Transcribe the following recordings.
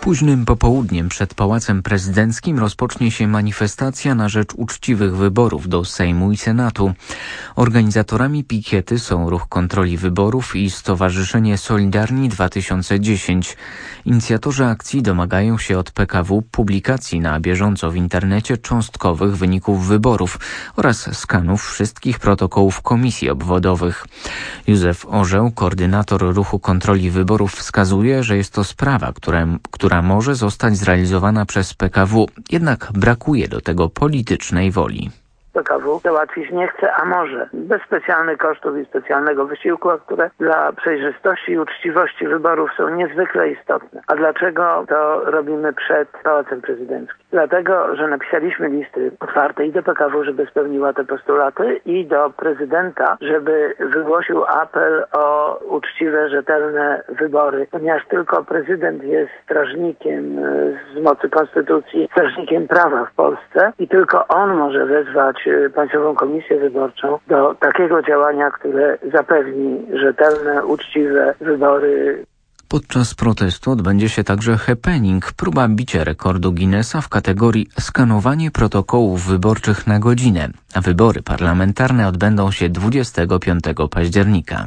Późnym popołudniem przed Pałacem Prezydenckim rozpocznie się manifestacja na rzecz uczciwych wyborów do Sejmu i Senatu. Organizatorami pikiety są Ruch Kontroli Wyborów i Stowarzyszenie Solidarni 2010. Inicjatorzy akcji domagają się od PKW publikacji na bieżąco w internecie cząstkowych wyników wyborów oraz skanów wszystkich protokołów komisji obwodowych. Józef Orzeł, koordynator Ruchu Kontroli Wyborów, wskazuje, że jest to sprawa, która może zostać zrealizowana przez PKW, jednak brakuje do tego politycznej woli. PKW załatwić nie chce, a może. Bez specjalnych kosztów i specjalnego wysiłku, które dla przejrzystości i uczciwości wyborów są niezwykle istotne. A dlaczego to robimy przed Pałacem Prezydenckim? Dlatego, że napisaliśmy listy otwarte i do PKW, żeby spełniła te postulaty, i do prezydenta, żeby wygłosił apel o uczciwe, rzetelne wybory, ponieważ tylko prezydent jest strażnikiem z mocy konstytucji, strażnikiem prawa w Polsce i tylko on może wezwać Państwową Komisję Wyborczą do takiego działania, które zapewni rzetelne, uczciwe wybory. Podczas protestu odbędzie się także happening, próba bicia rekordu Guinnessa w kategorii skanowanie protokołów wyborczych na godzinę. A wybory parlamentarne odbędą się 25 października.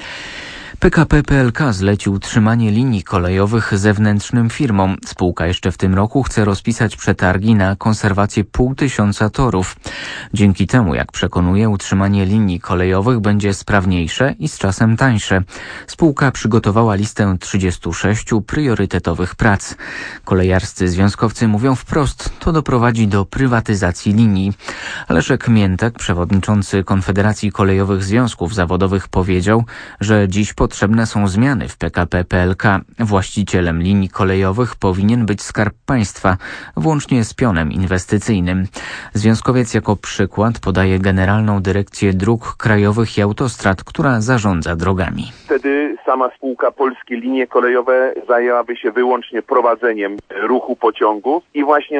PKP PLK zlecił utrzymanie linii kolejowych zewnętrznym firmom. Spółka jeszcze w tym roku chce rozpisać przetargi na konserwację 500 torów. Dzięki temu, jak przekonuje, utrzymanie linii kolejowych będzie sprawniejsze i z czasem tańsze. Spółka przygotowała listę 36 priorytetowych prac. Kolejarscy związkowcy mówią wprost, to doprowadzi do prywatyzacji linii. Leszek Miętek, przewodniczący Konfederacji Kolejowych Związków Zawodowych, powiedział, że dziś potrzebne są zmiany w PKP PLK. Właścicielem linii kolejowych powinien być Skarb Państwa, włącznie z pionem inwestycyjnym. Związkowiec jako przykład podaje Generalną Dyrekcję Dróg Krajowych i Autostrad, która zarządza drogami. Wtedy sama spółka Polskie Linie Kolejowe zajęłaby się wyłącznie prowadzeniem ruchu pociągów i właśnie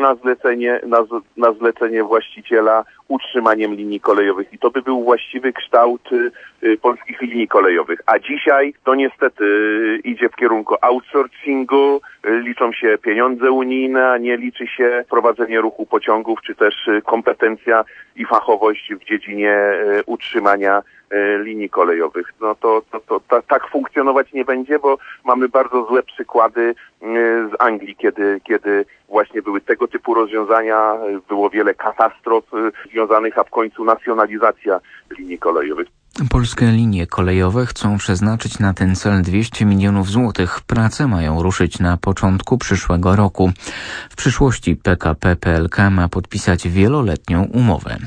na zlecenie właściciela utrzymaniem linii kolejowych. I to by był właściwy kształt polskich linii kolejowych. A dzisiaj to niestety idzie w kierunku outsourcingu, liczą się pieniądze unijne, a nie liczy się prowadzenie ruchu pociągów, czy też kompetencja i fachowość w dziedzinie utrzymania linii kolejowych. No to tak funkcjonować nie będzie, bo mamy bardzo złe przykłady z Anglii, kiedy właśnie były tego typu rozwiązania, było wiele katastrof związanych, a w końcu nacjonalizacja linii kolejowych. Polskie linie kolejowe chcą przeznaczyć na ten cel 200 milionów złotych. Prace mają ruszyć na początku przyszłego roku. W przyszłości PKP PLK ma podpisać wieloletnią umowę.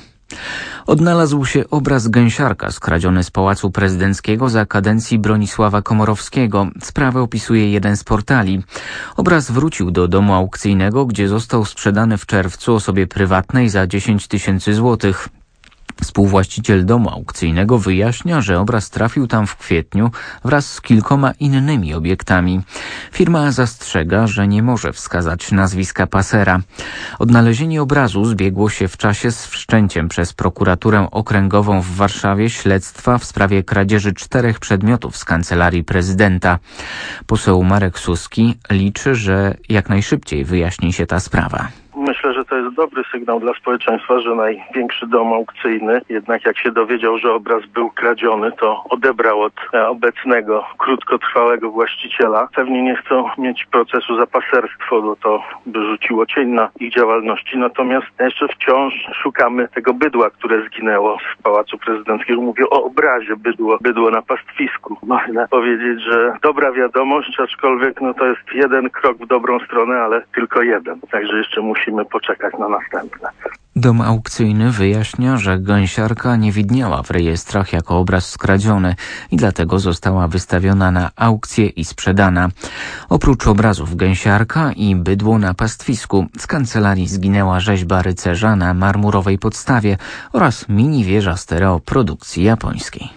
Odnalazł się obraz gęsiarka skradziony z Pałacu Prezydenckiego za kadencji Bronisława Komorowskiego. Sprawę opisuje jeden z portali. Obraz wrócił do domu aukcyjnego, gdzie został sprzedany w czerwcu osobie prywatnej za 10 000 złotych. Współwłaściciel domu aukcyjnego wyjaśnia, że obraz trafił tam w kwietniu wraz z kilkoma innymi obiektami. Firma zastrzega, że nie może wskazać nazwiska pasera. Odnalezienie obrazu zbiegło się w czasie z wszczęciem przez prokuraturę okręgową w Warszawie śledztwa w sprawie kradzieży 4 przedmiotów z kancelarii prezydenta. Poseł Marek Suski liczy, że jak najszybciej wyjaśni się ta sprawa. Myślę, że to jest dobry sygnał dla społeczeństwa, że największy dom aukcyjny, jednak jak się dowiedział, że obraz był kradziony, to odebrał od obecnego, krótkotrwałego właściciela. Pewnie nie chcą mieć procesu za paserstwo, bo to by rzuciło cień na ich działalności. Natomiast jeszcze wciąż szukamy tego bydła, które zginęło z Pałacu Prezydenckiego. Mówię o obrazie bydło na pastwisku. Można powiedzieć, że dobra wiadomość, aczkolwiek to jest jeden krok w dobrą stronę, ale tylko jeden. Także jeszcze musimy poczekać na następne. Dom aukcyjny wyjaśnia, że gęsiarka nie widniała w rejestrach jako obraz skradziony i dlatego została wystawiona na aukcję i sprzedana. Oprócz obrazów gęsiarka i bydło na pastwisku z kancelarii zginęła rzeźba rycerza na marmurowej podstawie oraz mini wieża stereo produkcji japońskiej.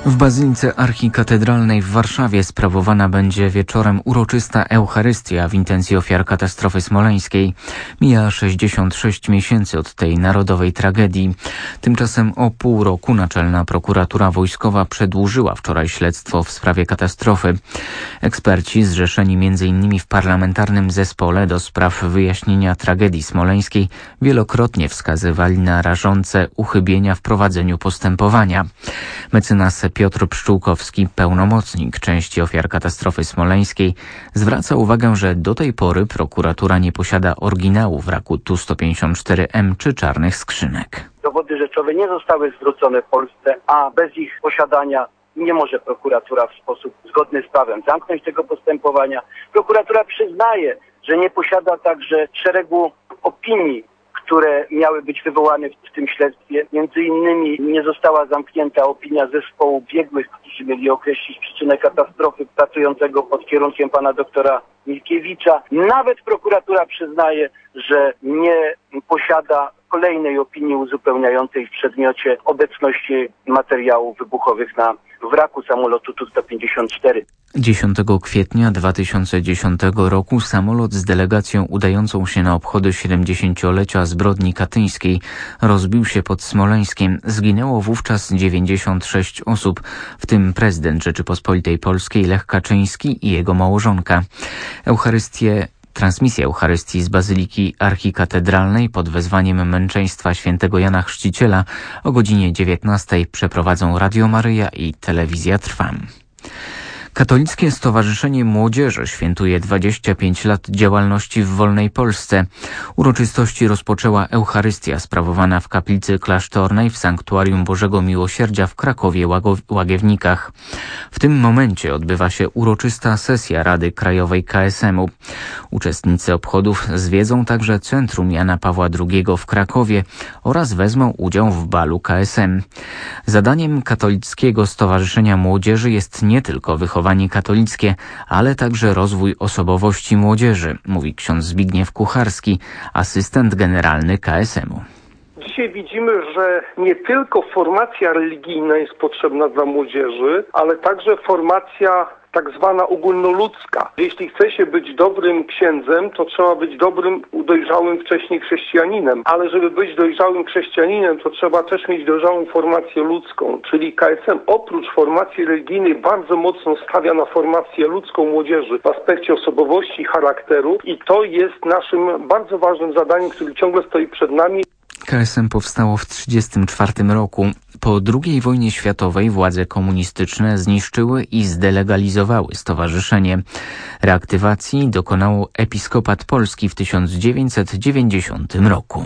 W Bazylice Archikatedralnej w Warszawie sprawowana będzie wieczorem uroczysta Eucharystia w intencji ofiar katastrofy smoleńskiej. Mija 66 miesięcy od tej narodowej tragedii. Tymczasem o pół roku Naczelna Prokuratura Wojskowa przedłużyła wczoraj śledztwo w sprawie katastrofy. Eksperci zrzeszeni m.in. w parlamentarnym zespole do spraw wyjaśnienia tragedii smoleńskiej wielokrotnie wskazywali na rażące uchybienia w prowadzeniu postępowania. Mecenas Piotr Pszczółkowski, pełnomocnik części ofiar katastrofy smoleńskiej, zwraca uwagę, że do tej pory prokuratura nie posiada oryginału wraku Tu-154M czy czarnych skrzynek. Dowody rzeczowe nie zostały zwrócone Polsce, a bez ich posiadania nie może prokuratura w sposób zgodny z prawem zamknąć tego postępowania. Prokuratura przyznaje, że nie posiada także szeregu opinii, które miały być wywołane w tym śledztwie. Między innymi nie została zamknięta opinia zespołu biegłych, którzy mieli określić przyczynę katastrofy, pracującego pod kierunkiem pana doktora Milkiewicza. Nawet prokuratura przyznaje, że nie posiada kolejnej opinii uzupełniającej w przedmiocie obecności materiałów wybuchowych na wraku samolotu Tu-154. 10 kwietnia 2010 roku samolot z delegacją udającą się na obchody 70-lecia zbrodni katyńskiej rozbił się pod Smoleńskiem. Zginęło wówczas 96 osób, w tym prezydent Rzeczypospolitej Polskiej Lech Kaczyński i jego małżonka. Transmisję Eucharystii z Bazyliki Archikatedralnej pod wezwaniem Męczeństwa Świętego Jana Chrzciciela o godzinie 19 przeprowadzą Radio Maryja i Telewizja Trwam. Katolickie Stowarzyszenie Młodzieży świętuje 25 lat działalności w wolnej Polsce. Uroczystości rozpoczęła Eucharystia sprawowana w kaplicy klasztornej w Sanktuarium Bożego Miłosierdzia w Krakowie Łagiewnikach. W tym momencie odbywa się uroczysta sesja Rady Krajowej KSM-u. Uczestnicy obchodów zwiedzą także Centrum Jana Pawła II w Krakowie oraz wezmą udział w balu KSM. Zadaniem Katolickiego Stowarzyszenia Młodzieży jest nie tylko wychowanie katolickie, ale także rozwój osobowości młodzieży, mówi ksiądz Zbigniew Kucharski, asystent generalny KSM-u. Dzisiaj widzimy, że nie tylko formacja religijna jest potrzebna dla młodzieży, ale także formacja tak zwana ogólnoludzka. Jeśli chce się być dobrym księdzem, to trzeba być dobrym, dojrzałym wcześniej chrześcijaninem. Ale żeby być dojrzałym chrześcijaninem, to trzeba też mieć dojrzałą formację ludzką. Czyli KSM oprócz formacji religijnej bardzo mocno stawia na formację ludzką młodzieży w aspekcie osobowości, charakteru i to jest naszym bardzo ważnym zadaniem, które ciągle stoi przed nami. KSM powstało w 1934 roku. Po II wojnie światowej władze komunistyczne zniszczyły i zdelegalizowały stowarzyszenie. Reaktywacji dokonał Episkopat Polski w 1990 roku.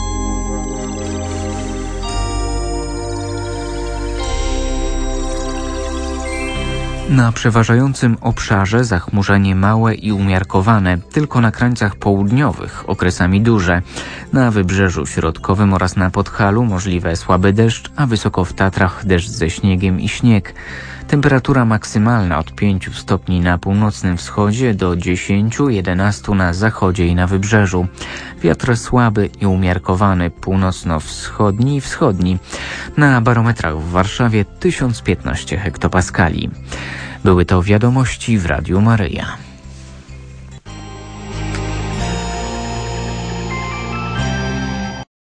Na przeważającym obszarze zachmurzenie małe i umiarkowane, tylko na krańcach południowych okresami duże. Na Wybrzeżu Środkowym oraz na Podhalu możliwe słaby deszcz, a wysoko w Tatrach deszcz ze śniegiem i śnieg. Temperatura maksymalna od 5 stopni na północnym wschodzie do 10-11 na zachodzie i na Wybrzeżu. Wiatr słaby i umiarkowany, północno-wschodni i wschodni. Na barometrach w Warszawie 1015 hektopaskali. Były to wiadomości w Radiu Maryja.